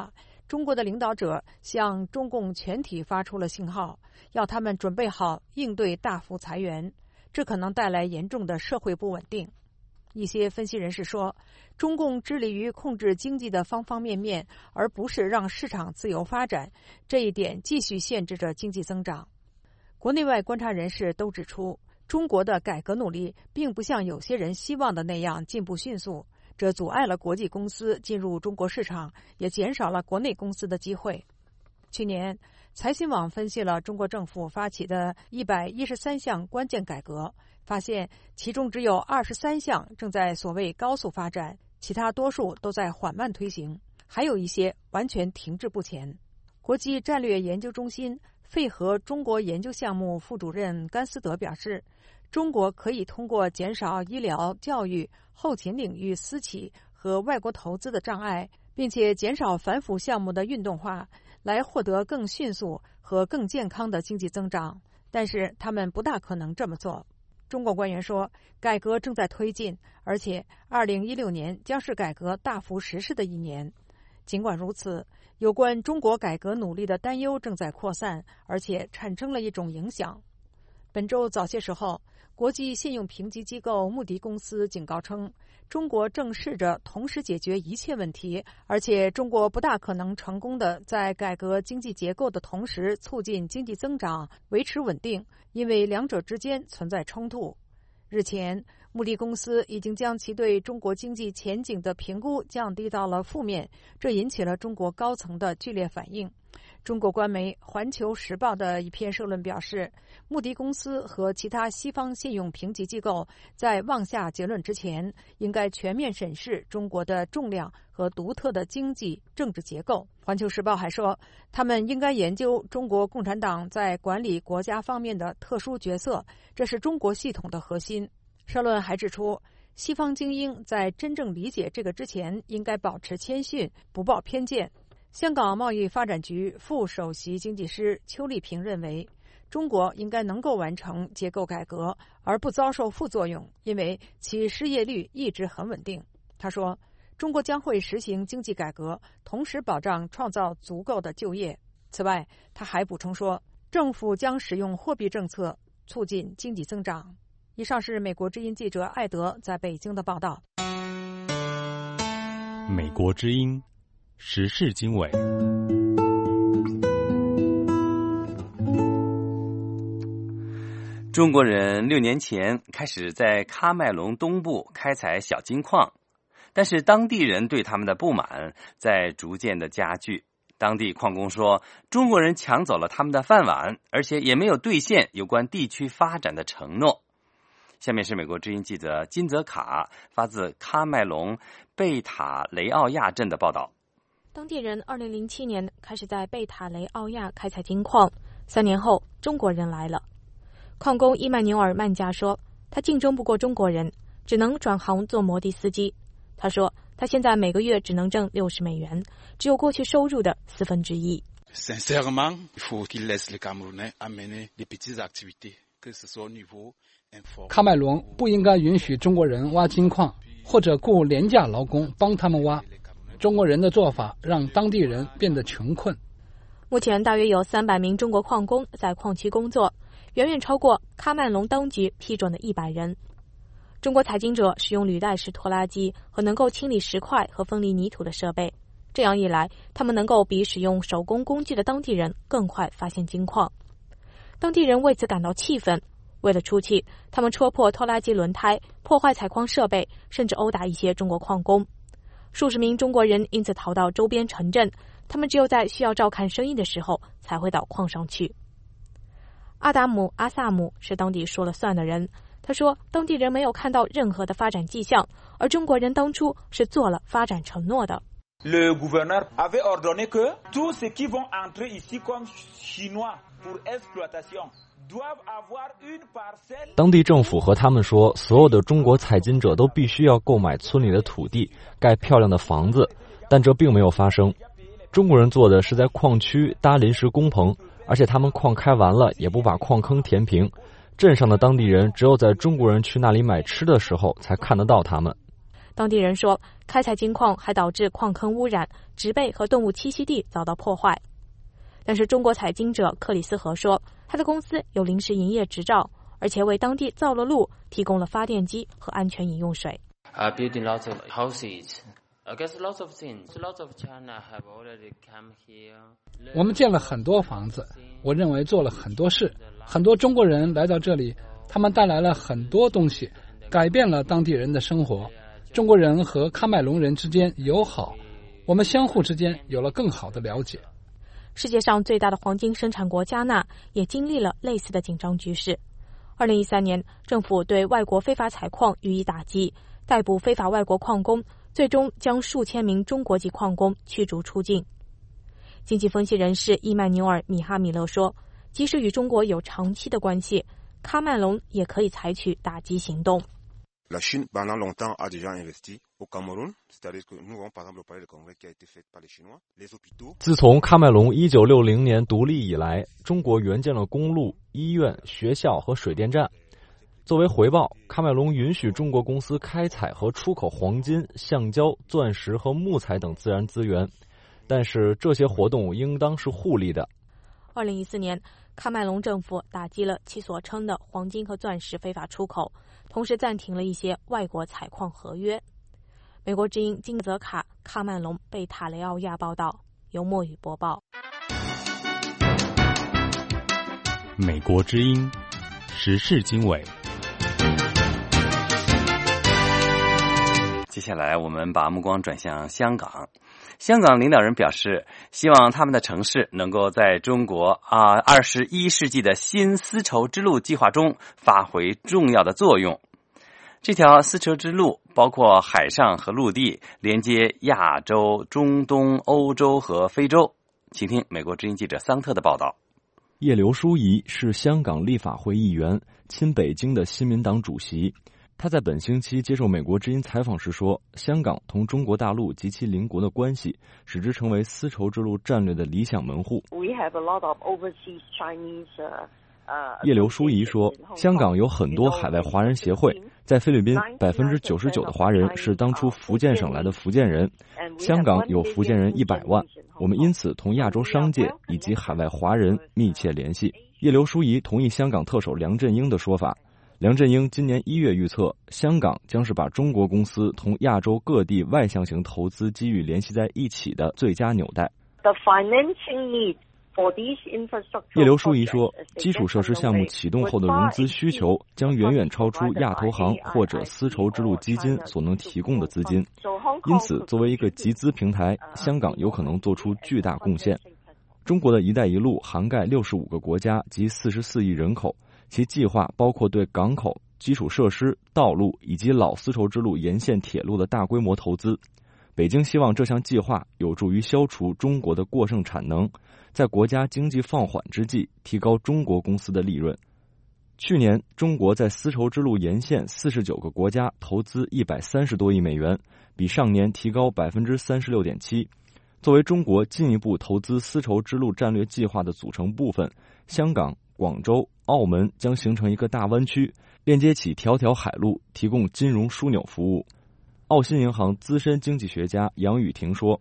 中国的领导者向中共全体发出了信号，要他们准备好应对大幅裁员，这可能带来严重的社会不稳定。一些分析人士说，中共致力于控制经济的方方面面，而不是让市场自由发展，这一点继续限制着经济增长。国内外观察人士都指出，中国的改革努力并不像有些人希望的那样进步迅速，这阻碍了国际公司进入中国市场，也减少了国内公司的机会。去年，财新网分析了中国政府发起的一百一十三项关键改革，发现其中只有二十三项正在所谓高速发展，其他多数都在缓慢推行，还有一些完全停滞不前。国际战略研究中心费和中国研究项目副主任甘思德表示，中国可以通过减少医疗、教育、后勤领域私企和外国投资的障碍，并且减少反腐项目的运动化，来获得更迅速和更健康的经济增长。但是他们不大可能这么做。中国官员说，改革正在推进，而且二零一六年将是改革大幅实施的一年。尽管如此，有关中国改革努力的担忧正在扩散，而且产生了一种影响。本周早些时候，国际信用评级机构穆迪公司警告称，中国正试着同时解决一切问题，而且中国不大可能成功的在改革经济结构的同时促进经济增长，维持稳定，因为两者之间存在冲突。日前，穆迪公司已经将其对中国经济前景的评估降低到了负面，这引起了中国高层的剧烈反应。中国官媒《环球时报》的一篇社论表示，穆迪公司和其他西方信用评级机构在妄下结论之前，应该全面审视中国的重量和独特的经济政治结构。《环球时报》还说，他们应该研究中国共产党在管理国家方面的特殊角色，这是中国系统的核心。社论还指出，西方精英在真正理解这个之前，应该保持谦逊，不抱偏见。香港贸易发展局副首席经济师邱丽萍认为，中国应该能够完成结构改革，而不遭受副作用，因为其失业率一直很稳定。他说，中国将会实行经济改革，同时保障创造足够的就业。此外，他还补充说，政府将使用货币政策促进经济增长。以上是美国之音记者艾德在北京的报道。 美国之音时事经纬。 中国人六年前开始在喀麦隆东部开采小金矿，但是当地人对他们的不满在逐渐的加剧。当地矿工说，中国人抢走了他们的饭碗，而且也没有兑现有关地区发展的承诺。下面是美国之音记者金泽卡发自喀麦隆贝塔雷奥亚镇的报道。 当地人二零零七年开始在贝塔雷奥亚开采金矿，三年后中国人来了。矿工伊曼纽尔曼加说，他竞争不过中国人，只能转行做摩的司机。他说，他现在每个月只能挣六十美元，只有过去收入的四分之一。 喀麦隆不应该允许中国人挖金矿，或者雇廉价劳工帮他们挖。中国人的做法让当地人变得穷困。 目前大约有三百名中国矿工在矿区工作，远远超过喀麦隆当局批准的一百人。中国采金者使用履带式拖拉机和能够清理石块和分离泥土的设备，这样一来，他们能够比使用手工工具的当地人更快发现金矿。当地人为此感到气愤，为了出气，他们戳破拖拉机轮胎，破坏采矿设备，甚至殴打一些中国矿工。数十名中国人因此逃到周边城镇，他们只有在需要照看生意的时候才会到矿上去。阿达姆·阿萨姆是当地说了算的人，他说，当地人没有看到任何的发展迹象，而中国人当初是做了发展承诺的。 Le gouverneur avait ordonné que tous ceux qui vont entrer ici comme chinois pour exploitation doivent avoir une parcelle。 当地政府和他们说，所有的中国采金者都必须要购买村里的土地，盖漂亮的房子，但这并没有发生。中国人做的是在矿区搭临时工棚，而且他们矿开完了也不把矿坑填平。镇上的当地人只有在中国人去那里买吃的时候才看得到他们。 当地人说，开采金矿还导致矿坑污染，植被和动物栖息地遭到破坏。但是中国采金者克里斯河说，他的公司有临时营业执照，而且为当地造了路，提供了发电机和安全饮用水。 Uh, building lots of houses. I guess lots of things. Lots of China have already come here. 我们建了很多房子，我认为做了很多事。很多中国人来到这里，他们带来了很多东西，改变了当地人的生活。中国人和喀麦隆人之间友好，我们相互之间有了更好的了解。 世界上最大的黄金生产国加纳也经历了类似的紧张局势。二零一三年，政府对外国非法采矿予以打击，逮捕非法外国矿工，最终将数千名中国籍矿工驱逐出境。经济分析人士伊曼纽尔·米哈米勒说，即使与中国有长期的关系，喀麦隆也可以采取打击行动。 La Chine, pendant longtemps, a déjà investi au Cameroun. C'est-à-dire que nous avons par exemple le palais de congrès qui a été fait par les Chinois, les hôpitaux. 自从喀麦隆一九六零年独立以来，中国援建了公路、医院、学校和水电站。作为回报，喀麦隆允许中国公司开采和出口黄金、橡胶、钻石和木材等自然资源，但是这些活动应当是互利的。 二零一四年，喀麦隆政府打击了其所称的黄金和钻石非法出口，同时暂停了一些外国采矿合约。美国之音金泽卡、喀麦隆贝塔雷奥亚报道，由墨雨播报。 美国之音时事经纬。 接下来我们把目光转向香港。香港领导人表示，希望他们的城市能够在中国啊二十一世纪的新丝绸之路计划中发挥重要的作用。这条丝绸之路包括海上和陆地，连接亚洲、中东、欧洲和非洲。请听美国之音记者桑特的报道。 叶刘淑仪是香港立法会议员，亲北京的新民党主席。他在本星期接受美国之音采访时说，香港同中国大陆及其邻国的关系使之成为丝绸之路战略的理想门户。 We have a lot of overseas Chinese, uh, 叶刘淑仪说，香港有很多海外华人协会，在菲律宾 百分之九十九 的华人是当初福建省来的福建人，香港有福建人一百万，我们因此同亚洲商界以及海外华人密切联系。叶刘淑仪同意香港特首梁振英的说法。梁振英今年一月预测，香港将是把中国公司同亚洲各地外向型投资机遇联系在一起的最佳纽带。 The financing need for these infrastructure. 叶刘淑仪说，基础设施项目启动后的融资需求将远远超出亚投行或者丝绸之路基金所能提供的资金，因此作为一个集资平台，香港有可能做出巨大贡献。中国的一带一路涵盖六十五个国家及四十四亿人口，其计划包括对港口、基础设施、道路以及老丝绸之路沿线铁路的大规模投资。北京希望这项计划有助于消除中国的过剩产能，在国家经济放缓之际提高中国公司的利润。去年，中国在丝绸之路沿线四十九个国家投资一百三十多亿美元，比上年提高 百分之三十六点七。作为中国进一步投资丝绸之路战略计划的组成部分，香港、广州、澳门将形成一个大湾区，链接起条条海路，提供金融枢纽服务。澳新银行资深经济学家杨宇霆说，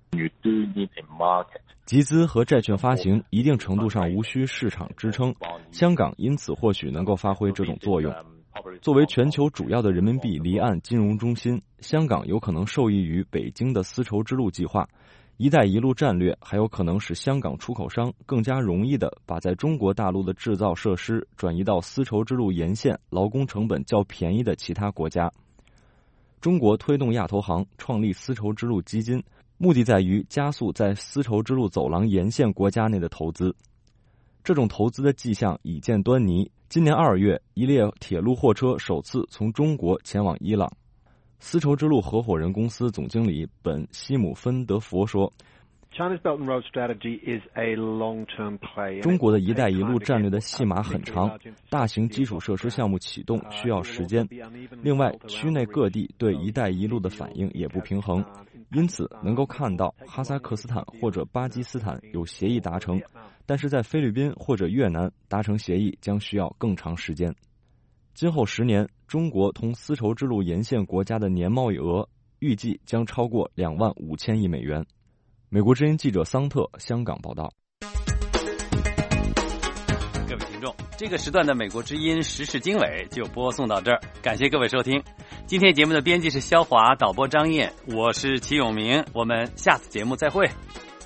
集资和债券发行一定程度上无需市场支撑，香港因此或许能够发挥这种作用。作为全球主要的人民币离岸金融中心，香港有可能受益于北京的丝绸之路计划。一带一路战略还有可能使香港出口商更加容易地把在中国大陆的制造设施转移到丝绸之路沿线劳工成本较便宜的其他国家。中国推动亚投行创立丝绸之路基金，目的在于加速在丝绸之路走廊沿线国家内的投资。这种投资的迹象已见端倪。今年二月，一列铁路货车首次从中国前往伊朗。丝绸之路合伙人公司总经理本·西姆芬德佛说，中国的一带一路战略的戏码很长，大型基础设施项目启动需要时间。另外，区内各地对一带一路的反应也不平衡，因此能够看到哈萨克斯坦或者巴基斯坦有协议达成，但是在菲律宾或者越南达成协议将需要更长时间。 今后十年，中国同丝绸之路沿线国家的年贸易额预计将超过两万五千亿美元。美国之音记者桑特香港报道。 各位听众，这个时段的美国之音时事经纬就播送到这儿，感谢各位收听。今天节目的编辑是肖华，导播张燕，我是齐永明，我们下次节目再会。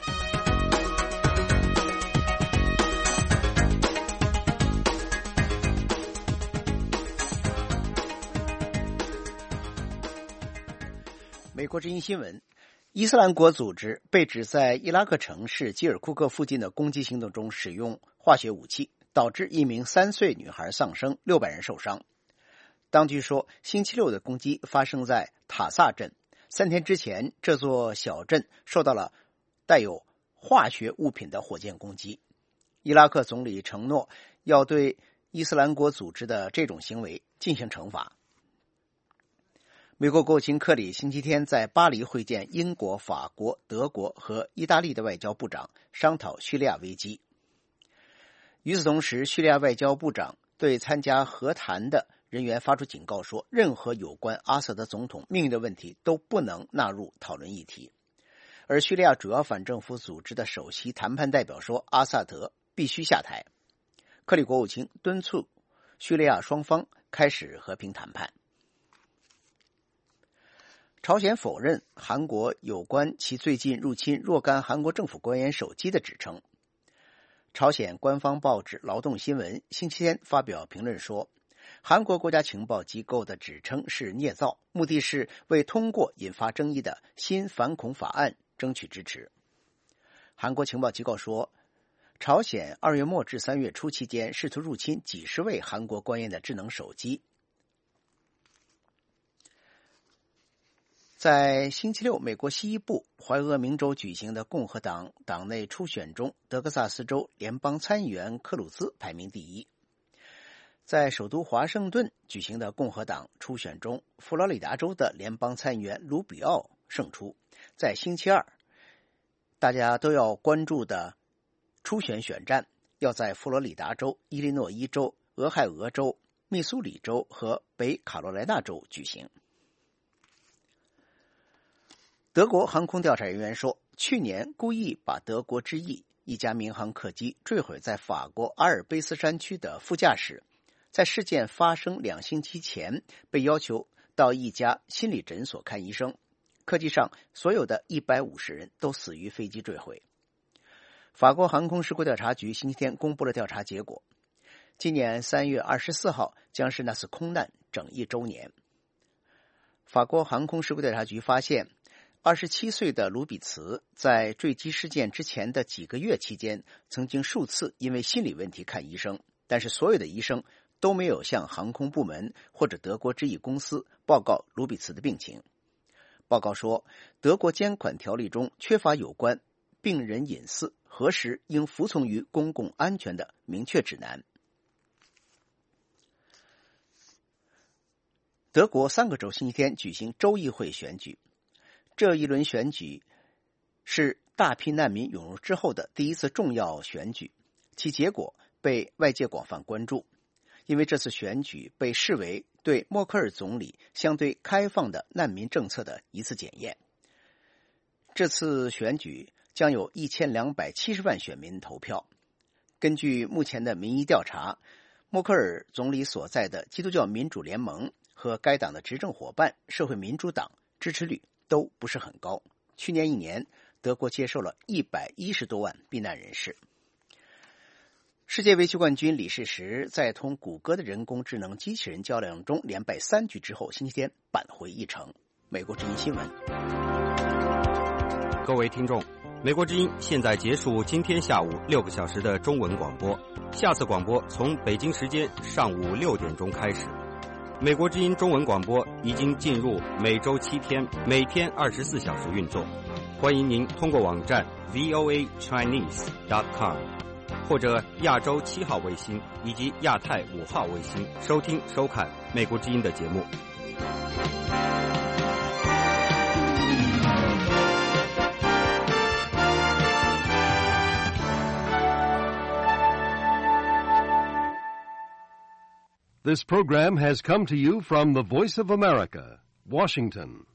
美国之音新闻：伊斯兰国组织被指在伊拉克城市基尔库克附近的攻击行动中使用化学武器，导致一名三岁女孩丧生，六百人受伤。当局说，星期六的攻击发生在塔萨镇。三天之前，这座小镇受到了带有化学物品的火箭攻击。伊拉克总理承诺要对伊斯兰国组织的这种行为进行惩罚。美国国务卿克里星期天在巴黎会见英国、法国、德国和意大利的外交部长，商讨叙利亚危机。与此同时，叙利亚外交部长对参加和谈的人员发出警告说，任何有关阿萨德总统命运的问题都不能纳入讨论议题。而叙利亚主要反政府组织的首席谈判代表说，阿萨德必须下台。克里国务卿敦促叙利亚双方开始和平谈判。朝鲜否认韩国有关其最近入侵若干韩国政府官员手机的指称。朝鲜官方报纸劳动新闻星期天发表评论说，韩国国家情报机构的指称是捏造，目的是为通过引发争议的新反恐法案争取支持。韩国情报机构说，朝鲜二月末至三月初期间试图入侵几十位韩国官员的智能手机。在星期六美国西部怀俄明州举行的共和党党内初选中，德克萨斯州联邦参议员克鲁兹排名第一。在首都华盛顿举行的共和党初选中，佛罗里达州的联邦参议员卢比奥胜出。在星期二大家都要关注的初选选战要在佛罗里达州、伊利诺伊州、俄亥俄州、密苏里州和北卡罗来纳州举行。德国航空调查人员说，去年故意把德国之翼一家民航客机坠毁在法国阿尔卑斯山区的副驾驶，在事件发生两星期前被要求到一家心理诊所看医生。客机上所有的一百五十人都死于飞机坠毁。法国航空事故调查局星期天公布了调查结果，今年三月二十四号将是那次空难整一周年。法国航空事故调查局发现，二十七岁的卢比茨在坠机事件之前的几个月期间，曾经数次因为心理问题看医生，但是所有的医生都没有向航空部门或者德国之翼公司报告卢比茨的病情。报告说，德国监管条例中缺乏有关病人隐私何时应服从于公共安全的明确指南。德国三个州星期天举行州议会选举，这一轮选举是大批难民涌入之后的第一次重要选举，其结果被外界广泛关注，因为这次选举被视为对默克尔总理相对开放的难民政策的一次检验。这次选举将有一千两百七十万选民投票。根据目前的民意调查，默克尔总理所在的基督教民主联盟和该党的执政伙伴社会民主党支持率都不是很高。去年一年，德国接受了一百一十多万避难人士。世界围棋冠军李世石在同谷歌的人工智能机器人较量中连败三局之后，星期天扳回一城。美国之音新闻。 各位听众，美国之音现在结束今天下午六个小时的中文广播，下次广播从北京时间上午六点钟开始。美国之音中文广播已经进入每周七天，每天二十四小时运作。欢迎您通过网站 v o a chinese dot com 或者亚洲七号卫星以及亚太五号卫星收听收看美国之音的节目。 This program has come to you from the Voice of America, Washington.